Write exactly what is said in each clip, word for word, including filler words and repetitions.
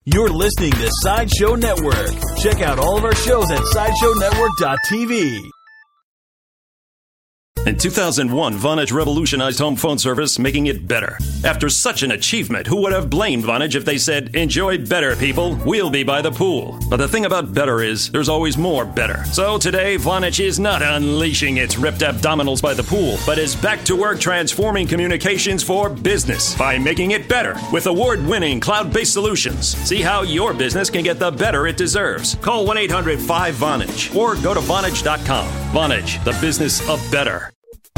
You're listening to Sideshow Network. Check out all of our shows at sideshow network dot t v. In two thousand one, Vonage revolutionized home phone service, making it better. After such an achievement, who would have blamed Vonage if they said, "Enjoy better, people. We'll be by the pool." But the thing about better is, there's always more better. So today, Vonage is not unleashing its ripped abdominals by the pool, but is back to work transforming communications for business by making it better with award-winning cloud-based solutions. See how your business can get the better it deserves. Call one eight hundred five Vonage or go to Vonage dot com. Vonage, the business of better.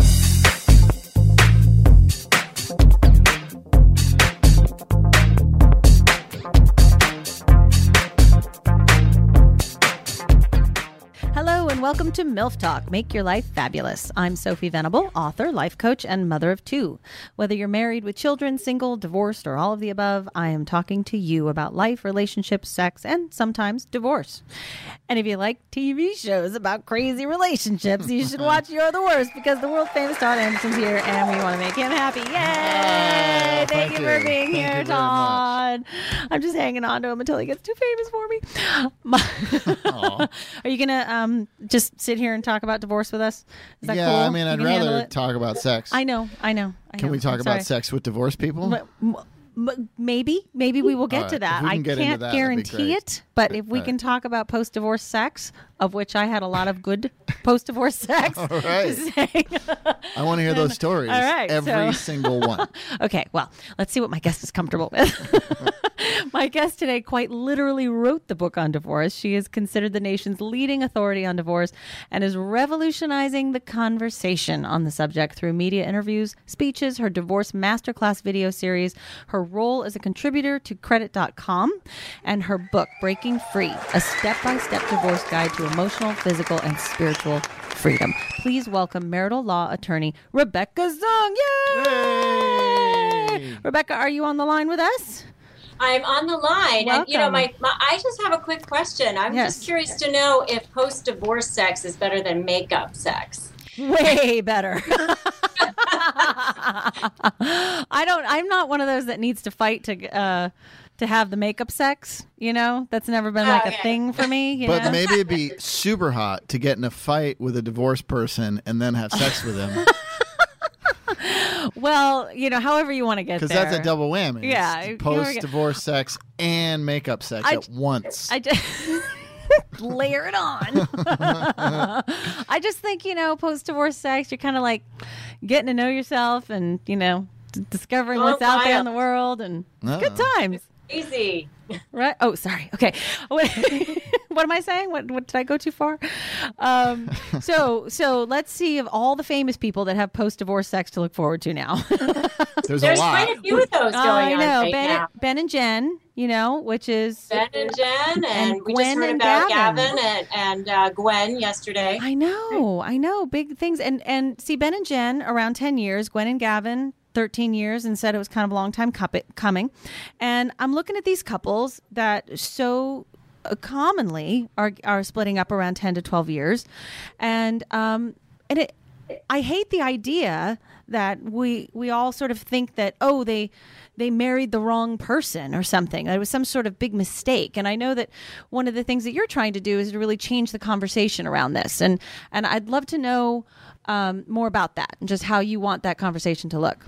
Hello and welcome to MILF Talk, Make Your Life Fabulous. I'm Sophie Venable, author, life coach, and mother of two. Whether you're married with children, single, divorced, or all of the above, I am talking to you about life, relationships, sex, and sometimes divorce. And if you like T V shows about crazy relationships, you should watch You're the Worst, because the world-famous Todd Anderson's here, and we want to make him happy. Yay! Oh, thank, thank you you. for being Thank here, you very Todd. I'm just hanging on to him until he gets too famous for me. My- Are you going to um, just sit here and talk about divorce with us? Is that yeah, cool? I mean, You I'd can handle rather it? talk about sex. I know, I know. I Can know. we talk I'm about sorry. sex with divorced people? M- m- m- Maybe, maybe we will get All to right. that. If we I can get into can't that, that'd be guarantee great. it, but if we All can right. talk about post-divorce sex, of which I had a lot of good post-divorce sex. All right. to say. I want to hear those stories. All right, Every so- single one. Okay, well, let's see what my guest is comfortable with. My guest today quite literally wrote the book on divorce. She is considered the nation's leading authority on divorce and is revolutionizing the conversation on the subject through media interviews, speeches, her divorce masterclass video series, her role as a contributor to credit dot com, and her book, Breaking Free, a step-by-step divorce guide to emotional, physical, and spiritual freedom. Please welcome marital law attorney Rebecca Zung. Yay! Yay! Rebecca, are you on the line with us? I'm on the line, and you know, Welcome. my, my I just have a quick question. I'm Yes. just curious to know if post-divorce sex is better than makeup sex. Way better. I don't. I'm not one of those that needs to fight to uh, to have the makeup sex. You know, that's never been like Okay. a thing for me. You But know? maybe it'd be super hot to get in a fight with a divorced person and then have sex with them. Well, you know, however you want to get there. Because that's a double whammy. Yeah, It's you- post-divorce sex and makeup sex I- at once. I just layer it on. I just think, you know, post-divorce sex, you're kind of like getting to know yourself and, you know, d- discovering Oh, what's out there in wild. the world, and it's good Uh-oh. times. Easy. Right? Oh, sorry. Okay. What, what am I saying? What, what did I go too far? Um, so, so let's see of all the famous people that have post-divorce sex to look forward to now. There's, There's a lot. quite a few of those going I on know right Ben, now. Ben and Jen. You know, which is Ben and Jen, and, And we Gwen just heard and about Gavin. Gavin, and, and uh, Gwen yesterday. I know, I know, big things. And and see, Ben and Jen around ten years, Gwen and Gavin thirteen years, and said it was kind of a long time cup- coming. And I'm looking at these couples that so uh, commonly are are splitting up around ten to twelve years, and um and it I hate the idea that we we all sort of think that, oh, they they married the wrong person or something. It was some sort of big mistake. And I know that one of the things that you're trying to do is to really change the conversation around this. And and I'd love to know um, more about that and just how you want that conversation to look.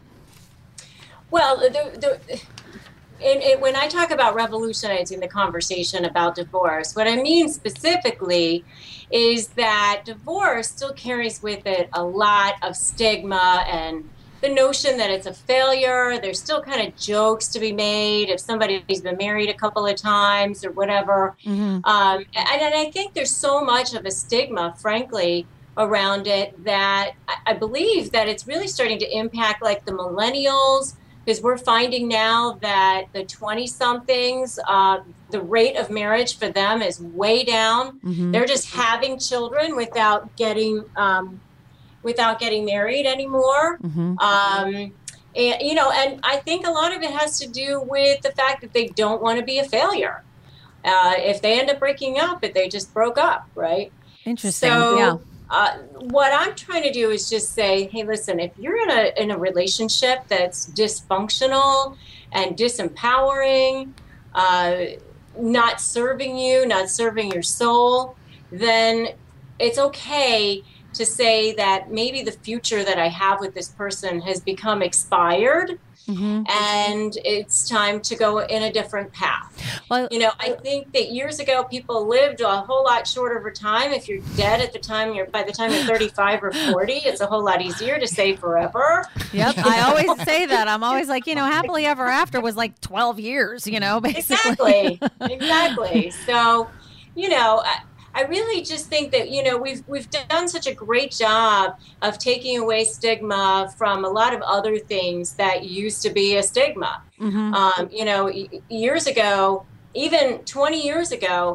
Well, the, the, in, in, when I talk about revolutionizing the conversation about divorce, what I mean specifically is that divorce still carries with it a lot of stigma and the notion that it's a failure. There's still kind of jokes to be made if somebody's been married a couple of times or whatever. Mm-hmm. Um, and, and I think there's so much of a stigma, frankly, around it that I, I believe that it's really starting to impact like the millennials, because we're finding now that the twenty-somethings, uh, the rate of marriage for them is way down. Mm-hmm. They're just having children without getting um, without getting married anymore. Mm-hmm. Um, and you know, and I think a lot of it has to do with the fact that they don't want to be a failure. Uh, if they end up breaking up, if they just broke up, right? Interesting. So, yeah. uh, what I'm trying to do is just say, hey, listen, if you're in a in a relationship that's dysfunctional and disempowering, uh, not serving you, not serving your soul, then it's okay to say that maybe the future that I have with this person has become expired. Mm-hmm. And it's time to go in a different path. Well, you know, I think that years ago people lived a whole lot shorter of a time. If you're dead at the time you're by the time you're thirty-five or forty, it's a whole lot easier to say forever. Yep, I always say that. I'm always like, you know, happily ever after was like twelve years. You know, Exactly, basically. exactly. So, you know. I, I really just think that, you know, we've we've done such a great job of taking away stigma from a lot of other things that used to be a stigma. Mm-hmm. Um, you know, years ago, even twenty years ago,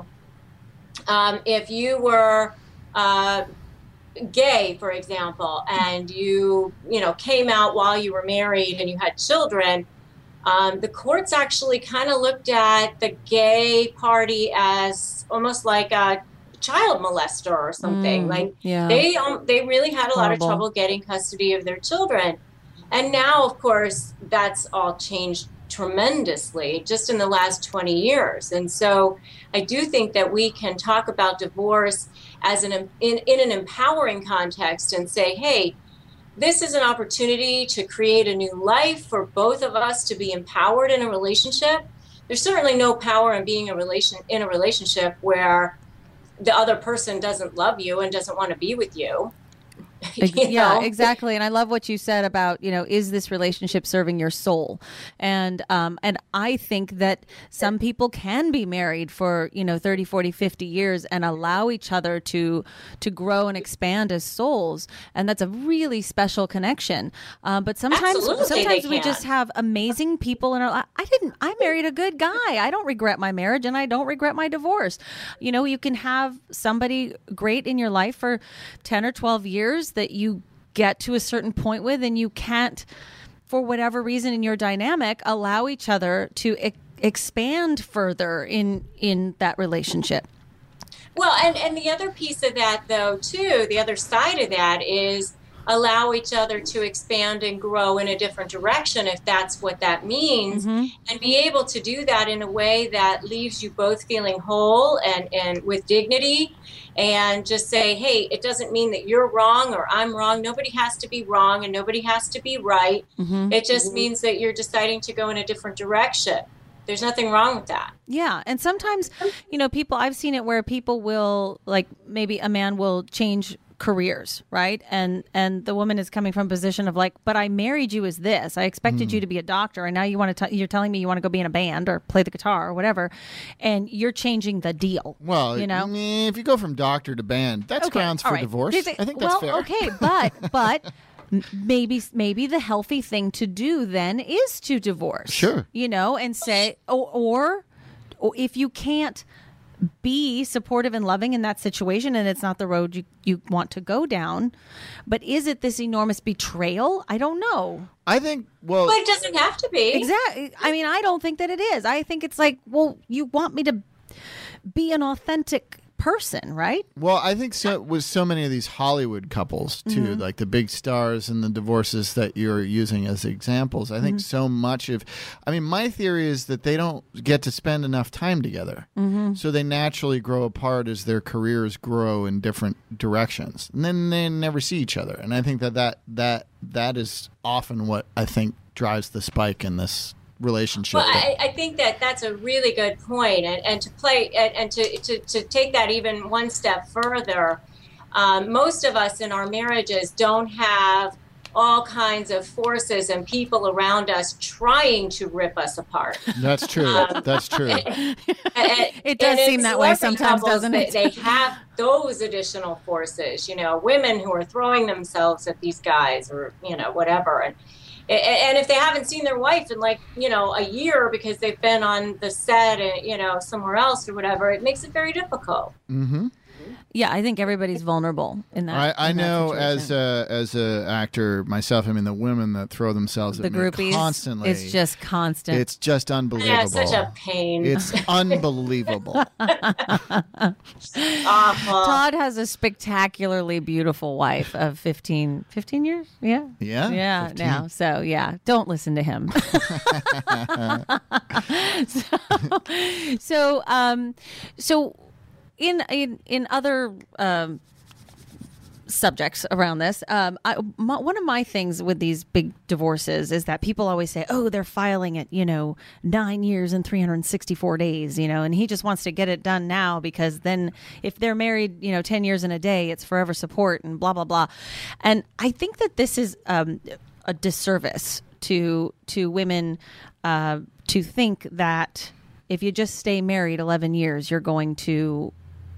um, if you were uh, gay, for example, and you, you know, came out while you were married and you had children, um, the courts actually kind of looked at the gay party as almost like a child molester or something. Mm, like yeah. they um, they really had a Horrible. lot of trouble getting custody of their children. And now, of course, that's all changed tremendously just in the last twenty years. And so I do think that we can talk about divorce as an in, in an empowering context and say, hey, this is an opportunity to create a new life for both of us to be empowered in a relationship. There's certainly no power in being a relation in a relationship where the other person doesn't love you and doesn't want to be with you. you yeah, know? exactly. And I love what you said about, you know, is this relationship serving your soul? And um, and I think that some people can be married for, you know, thirty, forty, fifty years and allow each other to to grow and expand as souls. And that's a really special connection. Um, but sometimes Absolutely, sometimes we just have amazing people in our life. I didn't, I married a good guy. I don't regret my marriage and I don't regret my divorce. You know, you can have somebody great in your life for ten or twelve years that you get to a certain point with, and you can't, for whatever reason in your dynamic, allow each other to e- expand further in in that relationship. Well, and, and the other piece of that, though, too, the other side of that is allow each other to expand and grow in a different direction, if that's what that means, mm-hmm. and be able to do that in a way that leaves you both feeling whole and, and with dignity, and just say, hey, it doesn't mean that you're wrong or I'm wrong. Nobody has to be wrong and nobody has to be right. Mm-hmm. It just mm-hmm. means that you're deciding to go in a different direction. There's nothing wrong with that. Yeah. And sometimes, you know, people, I've seen it where people will, like, maybe a man will change careers, right? And and the woman is coming from a position of like, but I married you as this. I expected mm. you to be a doctor, and now you want to. T- you're telling me you want to go be in a band or play the guitar or whatever, and you're changing the deal. Well, you know, if you go from doctor to band, that's okay, grounds for right. divorce. It, I think that's well, fair. Okay, but but. Maybe maybe the healthy thing to do then is to divorce. Sure. You know, and say, or, or, or if you can't be supportive and loving in that situation and it's not the road you, you want to go down, but is it this enormous betrayal? I don't know. I think, well... But it doesn't have to be. Exactly. I mean, I don't think that it is. I think it's like, well, you want me to be an authentic person, right? Well, I think so with so many of these Hollywood couples too, mm-hmm. like the big stars and the divorces that you're using as examples. I think mm-hmm. so much of, I mean, my theory is that they don't get to spend enough time together. Mm-hmm. So they naturally grow apart as their careers grow in different directions. And then they never see each other. And I think that that, that, that is often what I think drives the spike in this relationship. Well, I, I think that that's a really good point, and, and to play and, and to, to, to take that even one step further, um, most of us in our marriages don't have all kinds of forces and people around us trying to rip us apart. That's true. Um, that's true. And, and, it does seem that way sometimes, couples, doesn't it? They, they have those additional forces, you know, women who are throwing themselves at these guys or, you know, whatever. And And if they haven't seen their wife in like, you know, a year because they've been on the set and, you know, somewhere else or whatever, it makes it very difficult. Mm-hmm. Yeah, I think everybody's vulnerable in that. I, I in that know situation. as a as a actor myself. I mean, the women that throw themselves the at me groupies constantly. It's just constant. It's just unbelievable. Yeah, it's such a pain. It's unbelievable. Awful. Todd has a spectacularly beautiful wife of fifteen, fifteen years. Yeah. Yeah, Yeah. fifteen. Now, so yeah, don't listen to him. so, so, um, so in in in other um, subjects around this, um, I, my, one of my things with these big divorces is that people always say, "Oh, they're filing it, you know, nine years and three hundred sixty-four days," you know, and he just wants to get it done now because then if they're married, you know, ten years in a day, it's forever support and blah blah blah. And I think that this is um, a disservice to to women uh, to think that if you just stay married eleven years, you're going to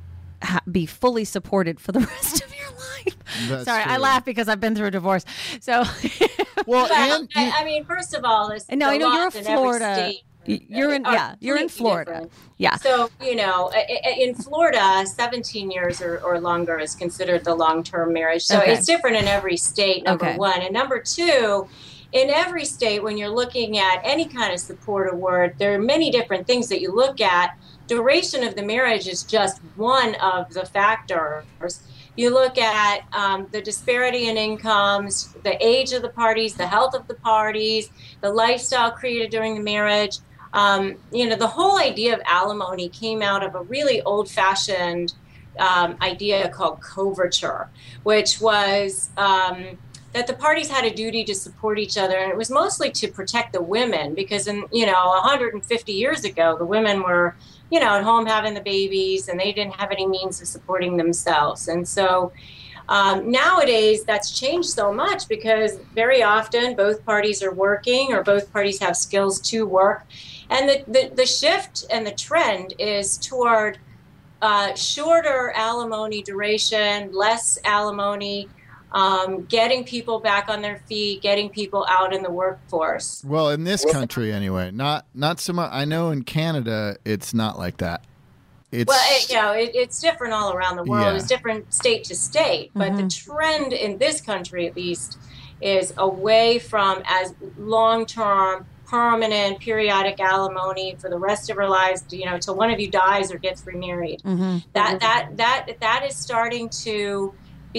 ha- be fully supported for the rest of your life. That's Sorry, I true. laugh because I've been through a divorce. So, Well, Well, and you- I, I mean, first of all, this, no, the I know you're laws in in every Florida. state You're in, are yeah, you're in completely Florida. different. Yeah. So, you know, i- i- in Florida, seventeen years or, or longer is considered the long-term marriage. So Okay. it's different in every state, number Okay. one. And number two, in every state, when you're looking at any kind of support award, there are many different things that you look at. Duration of the marriage is just one of the factors. You look at um, the disparity in incomes, the age of the parties, the health of the parties, the lifestyle created during the marriage. Um, you know, the whole idea of alimony came out of a really old-fashioned um, idea called coverture, which was um, that the parties had a duty to support each other, and it was mostly to protect the women because, in you know, one hundred fifty years ago, the women were, you know, at home having the babies, and they didn't have any means of supporting themselves. And so um, nowadays, that's changed so much because very often both parties are working or both parties have skills to work. And the, the, the shift and the trend is toward uh, shorter alimony duration, less alimony, um, getting people back on their feet, getting people out in the workforce. well, in this country anyway, not not so much. I know in Canada it's not like that. It's Well, it, you know, it, it's different all around the world. Yeah. It's different state to state. But the trend in this country, at least, is away from as long-term, permanent, periodic alimony for the rest of our lives. You know, till one of you dies or gets remarried. That that that that is starting to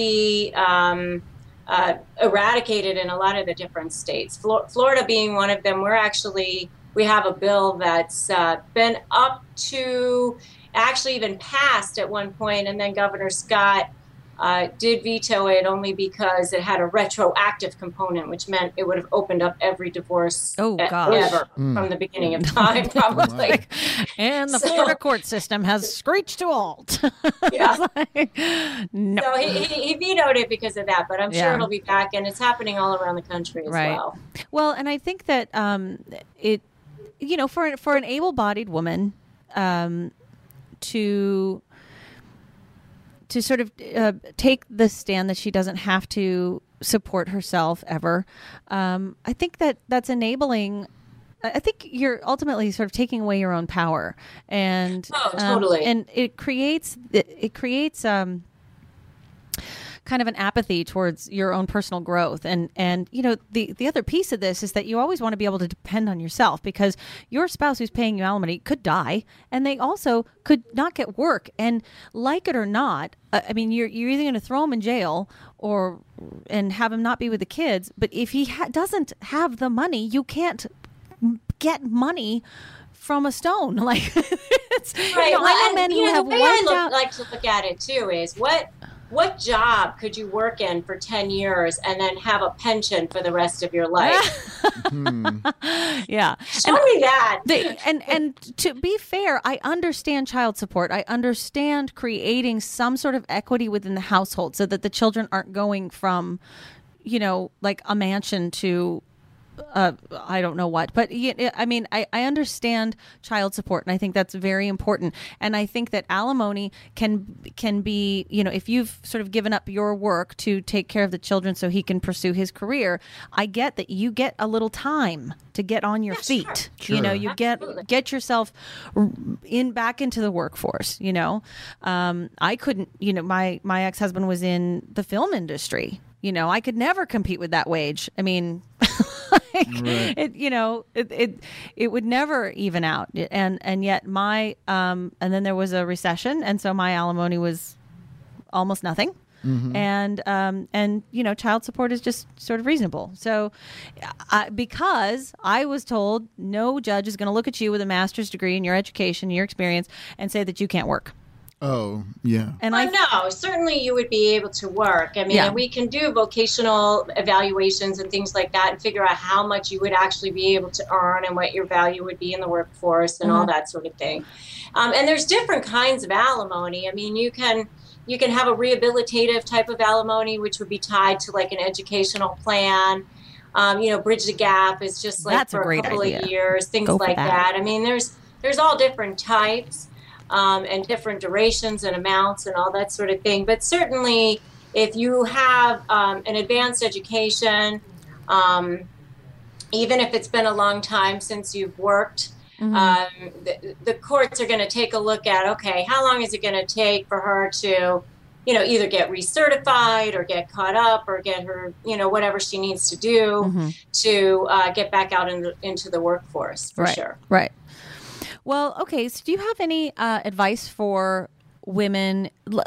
be um, uh, eradicated in a lot of the different states. Flor- Florida being one of them. We're actually we have a bill that's uh, been up to actually even passed at one point, and then Governor Scott uh, did veto it only because it had a retroactive component, which meant it would have opened up every divorce Oh, e- gosh. ever from the beginning of time, probably. And the So- Florida court system has screeched to halt. Yeah. no. So he, he, he vetoed it because of that, but I'm sure Yeah. it'll be back, and it's happening all around the country as Right. well. Well, and I think that um, it, you know, for for an able-bodied woman um, to to sort of uh, take the stand that she doesn't have to support herself ever, um, I think that that's enabling. I I think you're ultimately sort of taking away your own power, and Oh, um, totally. and it creates it, it creates. Um, kind of an apathy towards your own personal growth. And, and you know, the, the other piece of this is that you always want to be able to depend on yourself because your spouse who's paying you alimony could die and they also could not get work. And like it or not, uh, I mean, you're, you're either going to throw him in jail or and have him not be with the kids. But if he ha- doesn't have the money, you can't get money from a stone. Like, it's, Right. you know, well, I know and, men you who know, have the way I wiped look, out. like to look at it too is what what job could you work in for ten years and then have a pension for the rest of your life? Yeah. Show me that. They, and and to be fair, I understand child support. I understand creating some sort of equity within the household so that the children aren't going from, you know, like a mansion to uh, I don't know what, but y- I mean, I, I understand child support, and I think that's very important. And I think that alimony can can be, you know, if you've sort of given up your work to take care of the children so he can pursue his career, I get that you get a little time to get on your Yeah, feet. sure. You know, Sure. you Absolutely. get get yourself in back into the workforce. You know, um, I couldn't. You know, my my ex husband was in the film industry. You know, I could never compete with that wage. I mean, like, it, you know, it, it it would never even out. And and yet my um and then there was a recession, and so my alimony was almost nothing. Mm-hmm. And um and you know, child support is just sort of reasonable. So I, because I was told no judge is going to look at you with a master's degree in your education, your experience, and say that you can't work. Oh, yeah. And Well, I no, certainly you would be able to work. I mean, Yeah. and we can do vocational evaluations and things like that and figure out how much you would actually be able to earn and what your value would be in the workforce and all that sort of thing. Um, and there's different kinds of alimony. I mean, you can you can have a rehabilitative type of alimony, which would be tied to like an educational plan. Um, you know, Bridge the Gap is just like That's a for a, great couple idea. of years, things Go for like that. that. I mean, there's there's all different types. Um, and different durations and amounts and all that sort of thing. But certainly, if you have um, an advanced education, um, even if it's been a long time since you've worked, Mm-hmm. um, the, the courts are going to take a look at, okay, how long is it going to take for her to, you know, either get recertified or get caught up or get her, you know, whatever she needs to do Mm-hmm. to uh, get back out in the, into the workforce, for right, sure. right. Well, okay. So, do you have any uh, advice for women l-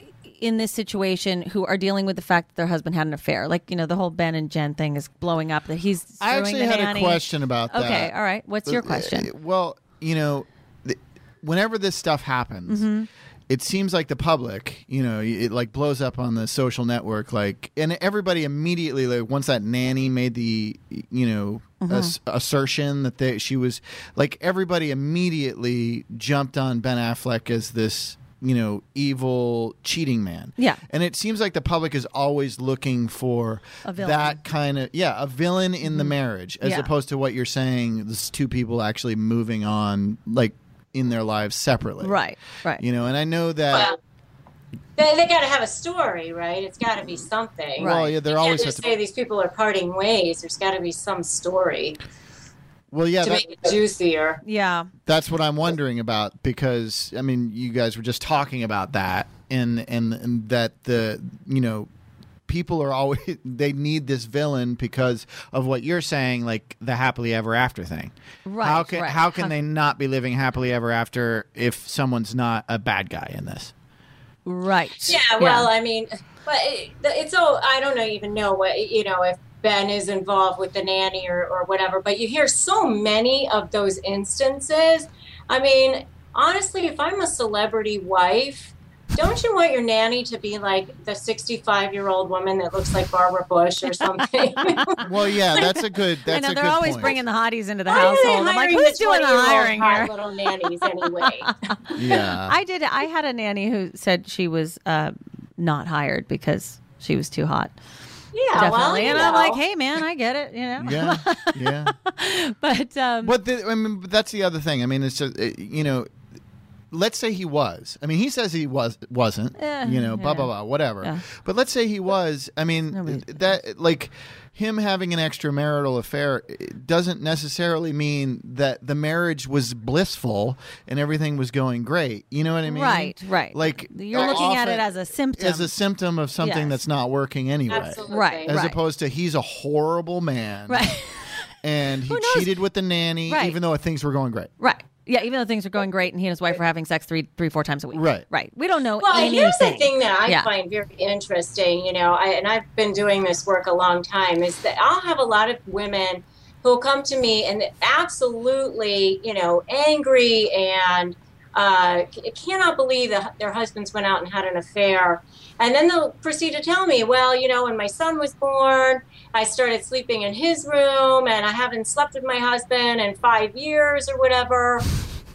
in this situation who are dealing with the fact that their husband had an affair? Like, you know, the whole Ben and Jen thing is blowing up. That he's I screwing actually the had nanny. a question about that. Okay, all right. What's your question? Uh, Well, you know, th- whenever this stuff happens, Mm-hmm. it seems like the public, you know, it like blows up on the social network, like, and everybody immediately, like, once that nanny made the, you know, Mm-hmm. ass- assertion that they, she was, like, everybody immediately jumped on Ben Affleck as this, you know, evil cheating man. Yeah. And it seems like the public is always looking for A villain. that kind of, yeah, a villain in the marriage, as Yeah. opposed to what you're saying, this two people actually moving on, like, in their lives separately. Right, right. You know, and I know that. Well, they, they got to have a story, right? It's got to be something. Right. Well, yeah, there You always can't has just to. say these people are parting ways. There's got to be some story Well, yeah, to that, make it juicier. Yeah. that's what I'm wondering about, because I mean, you guys were just talking about that, and and, and that the you know. People are always, they need this villain because of what you're saying, like the happily ever after thing. Right, How can right. how can How- they not be living happily ever after if someone's not a bad guy in this? Right. Yeah, well, I mean, but it, it's all, I don't know, even know what, you know, if Ben is involved with the nanny or, or whatever, but you hear so many of those instances. I mean, honestly, if I'm a celebrity wife, don't you want your nanny to be like the sixty-five-year-old woman that looks like Barbara Bush or something? Well, yeah, that's a good. I That's know a they're good always point. bringing the hotties into the Why are they household. I'm like, hiring who's doing the twenty-year-old hiring hot here? little nannies anyway. Yeah, I did. I had a nanny who said she was uh, not hired because she was too hot. Yeah, Definitely. well, you and I'm know. like, hey, man, I get it. You know. yeah, yeah. But um, But the, I mean, but that's the other thing. I mean, it's just uh, you know, let's say he was. I mean, he says he was wasn't. Eh, you know, blah yeah. blah blah, whatever. Yeah. But let's say he was. I mean, Nobody- that like him having an extramarital affair it doesn't necessarily mean that the marriage was blissful and everything was going great. You know what I mean? Right, right. Like You're uh, looking at often it as a symptom. as a symptom of something Yes. that's not working anyway. Absolutely. Right, As right. opposed to he's a horrible man. Right. And he Who knows? cheated with the nanny, Right. even though things were going great. Right. Yeah, even though things are going great and he and his wife were having sex three, three, four times a week. Right. Right. We don't know Well, anything. here's the thing that I Yeah. find very interesting, you know, I, and I've been doing this work a long time, is that I'll have a lot of women who'll come to me and absolutely, you know, angry and uh, c- cannot believe that their husbands went out and had an affair. And then they'll proceed to tell me, well, you know, when my son was born, I started sleeping in his room and I haven't slept with my husband in five years or whatever.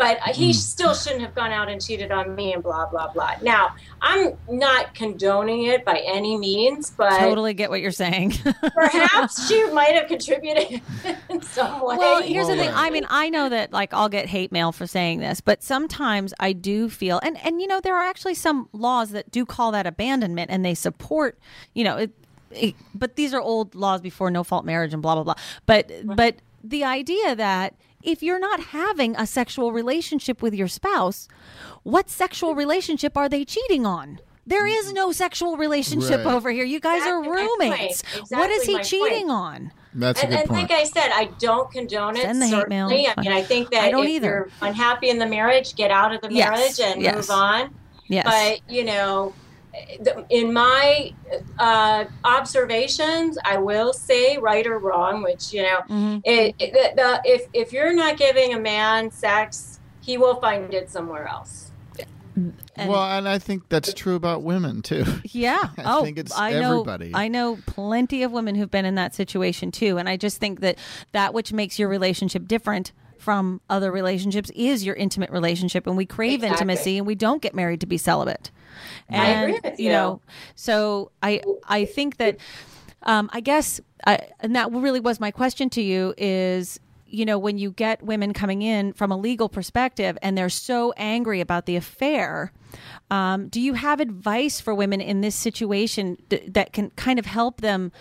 but he still shouldn't have gone out and cheated on me and blah, blah, blah. Now, I'm not condoning it by any means, but Totally get what you're saying. perhaps she might have contributed in some way. Well, here's the Well, thing. right. I mean, I know that like I'll get hate mail for saying this, but sometimes I do feel, and, and you know, there are actually some laws that do call that abandonment and they support, you know, it, it, but these are old laws before no fault marriage and blah, blah, blah. But, but the idea that if you're not having a sexual relationship with your spouse, what sexual relationship are they cheating on? There is no sexual relationship Right. over here. You guys Exactly are my point. roommates. What is Exactly he my cheating point. on? That's a And, good and point. like I said, I don't condone it. Send the hate mail. Certainly. I mean, I think that I don't if either. you're unhappy in the marriage, get out of the Yes, marriage and yes. move on. Yes. But, you know, the- in my uh, observations, I will say, right or wrong, which, you know, Mm-hmm. it, it, the, the, if, if you're not giving a man sex, he will find it somewhere else. And- well, and I think that's true about women too. Yeah. I oh, think it's I know, everybody. I know plenty of women who've been in that situation too. And I just think that that which makes your relationship different from other relationships is your intimate relationship. And we crave Exactly. intimacy and we don't get married to be celibate. I And, agree with you you. know, so I, I think that, um, I guess, I, and that really was my question to you is, you know, when you get women coming in from a legal perspective and they're so angry about the affair, um, do you have advice for women in this situation th- that can kind of help them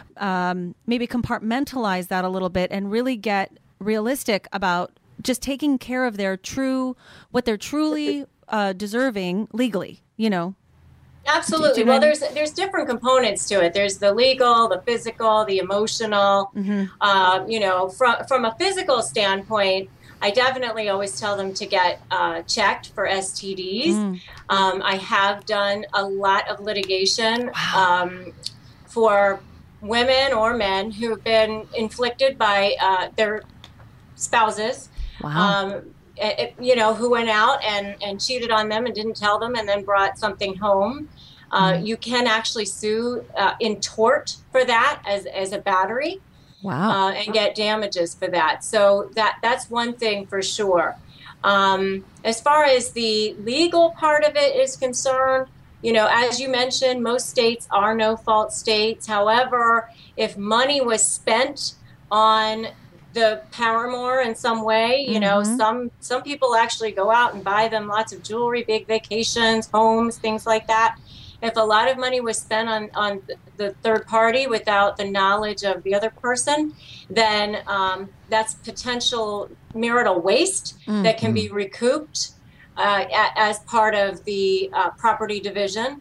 um, maybe compartmentalize that a little bit and really get realistic about just taking care of their true, what they're truly uh, deserving legally, you know? Absolutely. Do you Well, mind- there's there's different components to it. There's the legal, the physical, the emotional. Mm-hmm. Um, you know, from from a physical standpoint, I definitely always tell them to get uh, checked for S T Ds. Mm. Um, I have done a lot of litigation um, for women or men who have been inflicted by uh, their spouses. Wow. Um, it, it- you know, who went out and, and cheated on them and didn't tell them and then brought something home. Uh, Mm-hmm. You can actually sue uh, in tort for that as, as a battery wow. uh, and get damages for that. So that that's one thing for sure. Um, as far as the legal part of it is concerned, you know, as you mentioned, most states are no-fault states. However, if money was spent on the paramour in some way, you know, Mhm. some some people actually go out and buy them lots of jewelry, big vacations, homes, things like that. If a lot of money was spent on, on the third party without the knowledge of the other person, then um, that's potential marital waste that can be recouped uh, a, as part of the uh, property division.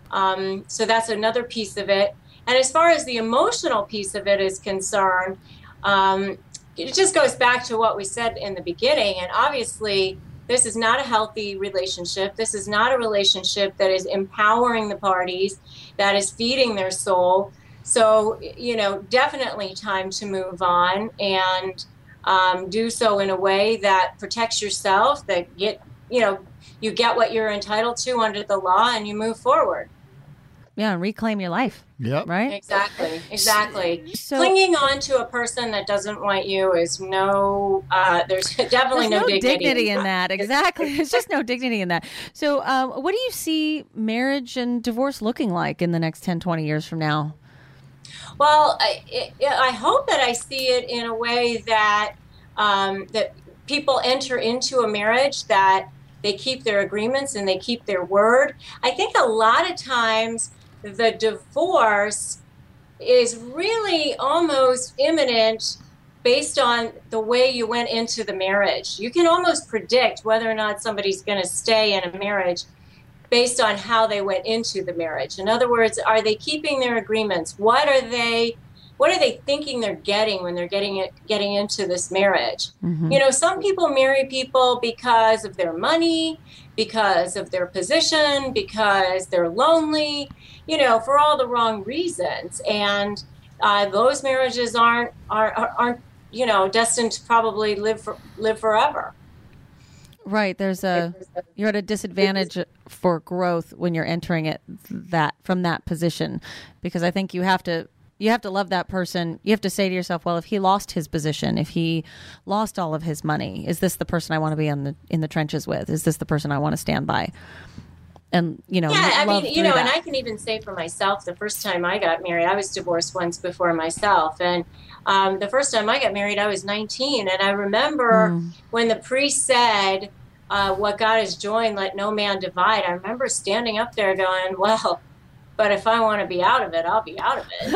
Um, so that's another piece of it. And as far as the emotional piece of it is concerned, um, it just goes back to what we said in the beginning. And obviously, this is not a healthy relationship. This is not a relationship that is empowering the parties, that is feeding their soul. So, you know, definitely time to move on and um, do so in a way that protects yourself, that get, you know, you get what you're entitled to under the law and you move forward. Yeah. And reclaim your life. Yep. Right. Exactly, exactly. So- Clinging on to a person that doesn't want you is no, uh, there's definitely There's no, no dignity. in that. Exactly. There's just no dignity in that. So, um, what do you see marriage and divorce looking like in the next ten, twenty years from now? Well, I, it, I hope that I see it in a way that um, that people enter into a marriage that they keep their agreements and they keep their word. I think a lot of times the divorce is really almost imminent based on the way you went into the marriage. You can almost predict whether or not somebody's going to stay in a marriage based on how they went into the marriage. In other words, are they keeping their agreements? What are they what are they thinking they're getting when they're getting it getting into this marriage? Mm-hmm. You know, some people marry people because of their money, because of their position, because they're lonely, you know, for all the wrong reasons. And uh, those marriages aren't are, aren't you know destined to probably live for, live forever. Right. There's a you're at a disadvantage for growth when you're entering it that from that position, because I think you have to You have to love that person. You have to say to yourself, well, if he lost his position, if he lost all of his money, is this the person I want to be on the in the trenches with? Is this the person I want to stand by? And, you know, yeah, I love mean, you know, that. and I can even say for myself, the first time I got married, I was divorced once before myself. And um, the first time I got married, I was nineteen. And I remember mm. when the priest said, uh, what God has joined, let no man divide. I remember standing up there going, well, but if I want to be out of it, I'll be out of it.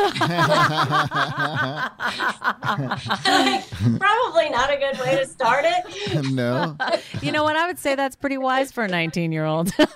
Like, probably not a good way to start it. No. You know what? I would say that's pretty wise for a nineteen-year-old. Do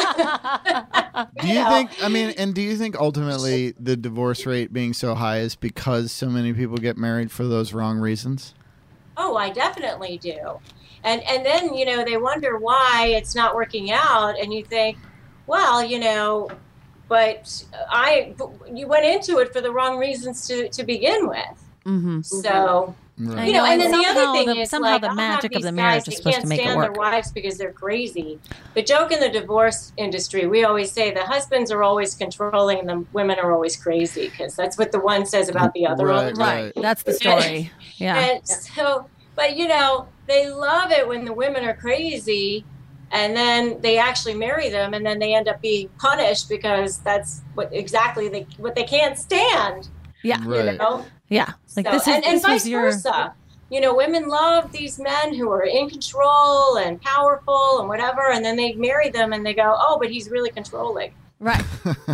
you think, I mean, and do you think ultimately the divorce rate being so high is because so many people get married for those wrong reasons? Oh, I definitely do. And and then, you know, they wonder why it's not working out. And you think, well, you know, but I, you went into it for the wrong reasons to, to begin with. Mm-hmm. So, right. you know, and then the other thing the, is somehow like, the I'll magic have of the these marriage guys is supposed to make it can't work. stand their wives because they're crazy. The joke in the divorce industry, we always say the husbands are always controlling and the women are always crazy, because that's what the one says about the other all the Right, time. Right. That's the story. Yeah. And so, but you know, they love it when the women are crazy, and then they actually marry them, and then they end up being punished because that's what exactly they what they can't stand. Yeah. Right. You know? Yeah. Like So, this is and, and this vice was your versa. You know, women love these men who are in control and powerful and whatever, and then they marry them and they go, "Oh, but he's really controlling." right.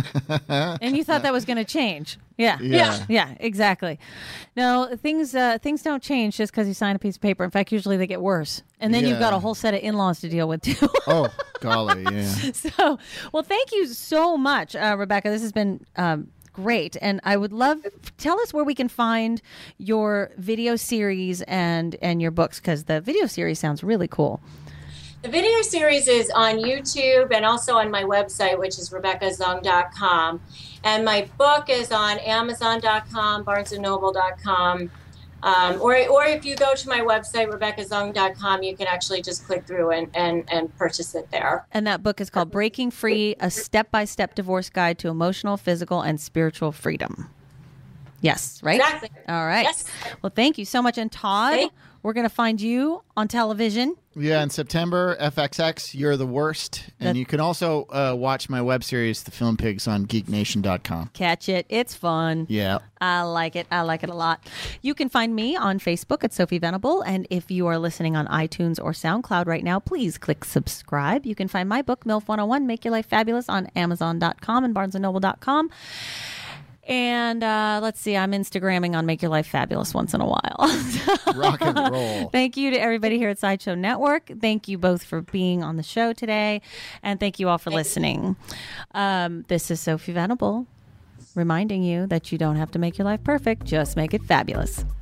And you thought that was going to change. Yeah. Yeah. Yeah, exactly. No, things uh, things don't change just because you sign a piece of paper. In fact, usually they get worse. And then you've got Yeah. a whole set of in-laws to deal with too. Oh, golly, yeah. So, well, thank you so much, uh, Rebecca. This has been um, great. And I would love, tell us where we can find your video series and, and your books, because the video series sounds really cool. The video series is on YouTube and also on my website, which is rebecca zung dot com. And my book is on amazon dot com, barnes and noble dot com. Um, or, or if you go to my website, rebecca zung dot com, you can actually just click through and, and, and purchase it there. And that book is called Breaking Free, a step-by-step divorce guide to emotional, physical, and spiritual freedom. Yes, right? Exactly. All right. Yes. Well, thank you so much. And Todd, Thank- we're going to find you on television. Yeah, in September, F X X, You're the Worst. And That- you can also uh, watch my web series, The Film Pigs, on geek nation dot com. Catch it. It's fun. Yeah. I like it. I like it a lot. You can find me on Facebook at Sophie Venable. And if you are listening on iTunes or SoundCloud right now, please click subscribe. You can find my book, MILF one oh one, Make Your Life Fabulous, on amazon dot com and barnes and noble dot com. And uh, let's see, I'm Instagramming on Make Your Life Fabulous once in a while. Rock and roll. Thank you to everybody here at Sideshow Network. Thank you both for being on the show today. And thank you all for listening. Um, this is Sophie Venable reminding you that you don't have to make your life perfect, just make it fabulous.